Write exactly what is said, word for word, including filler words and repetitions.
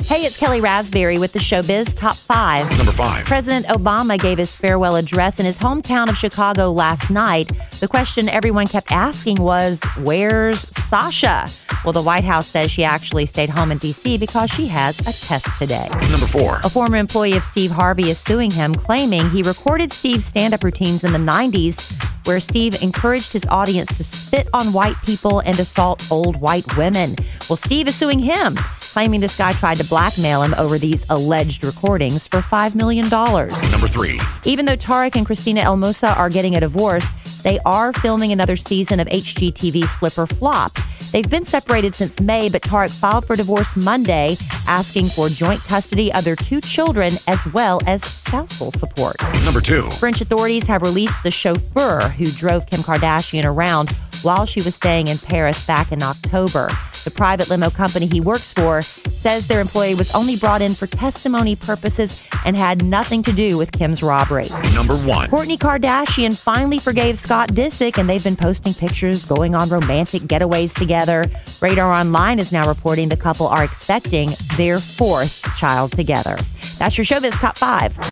Hey, it's Kelly Raspberry with the Showbiz Top five. Number five. President Obama gave his farewell address in his hometown of Chicago last night. The question everyone kept asking was, where's Sasha? Well, the White House says she actually stayed home in D C because she has a test today. Number four. A former employee of Steve Harvey is suing him, claiming he recorded Steve's stand-up routines in the nineties, where Steve encouraged his audience to spit on white people and assault old white women. Well, Steve is suing him, claiming this guy tried to blackmail him over these alleged recordings for five million dollars. Number three. Even though Tarek and Christina El Moussa are getting a divorce, they are filming another season of H G T V's Flip or Flop. They've been separated since May, but Tarek filed for divorce Monday, asking for joint custody of their two children as well as spousal support. Number two. French authorities have released the chauffeur who drove Kim Kardashian around while she was staying in Paris back in October. The private limo company he works for says their employee was only brought in for testimony purposes and had nothing to do with Kim's robbery. Number one. Kourtney Kardashian finally forgave Scott Disick, and they've been posting pictures going on romantic getaways together. Radar Online is now reporting the couple are expecting their fourth child together. That's your Showbiz Top five.